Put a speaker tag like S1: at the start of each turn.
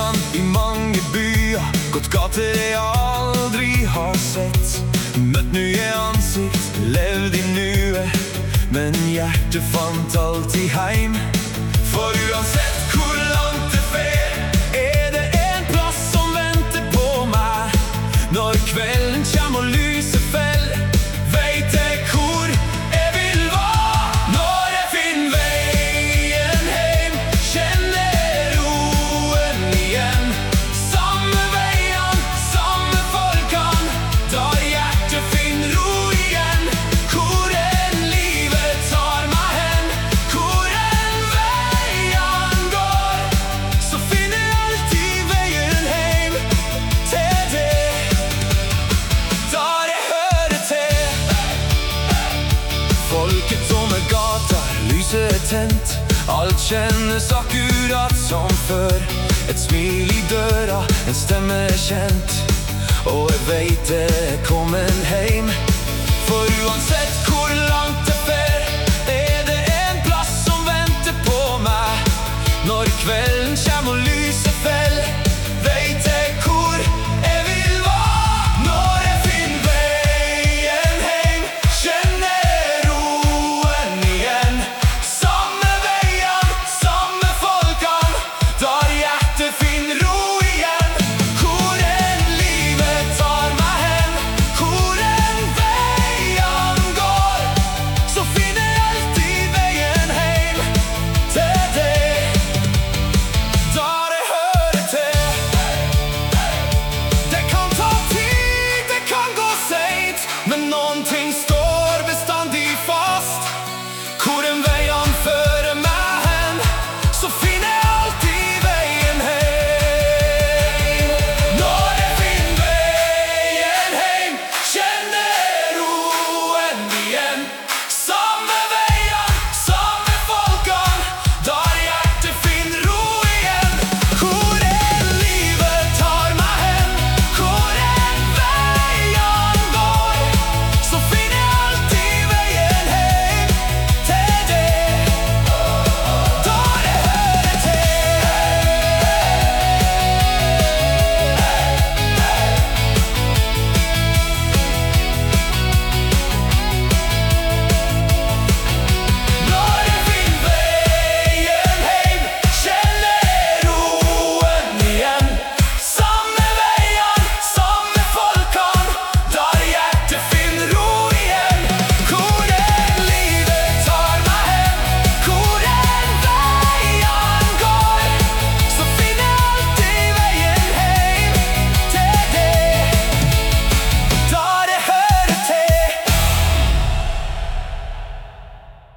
S1: veiene i mange byer, gått gater jeg aldri har sett. Møtt nye ansikt, levd i nuet, men hjertet fant alltid heim. For uansett hvor langt det fer, er det en plass som venter på meg. Når kvelden kommer og lyset feller, vet jeg hvor jeg vil være. Når jeg finner veien hjem, kjenner jeg roen igjen. Samme veiene, samme folkene, der hjertet finner ro igjen. Hvor enn livet tar meg hen, hvor enn veien går, så finner jeg alltid veien hjem til det, der jeg hører til. Folket tomme gater, lyset er tent, alt kjennes akkurat som før. Et smil i døra, en stemme er kjent, og jeg vet det er kommet hjem. For uansett hvor langt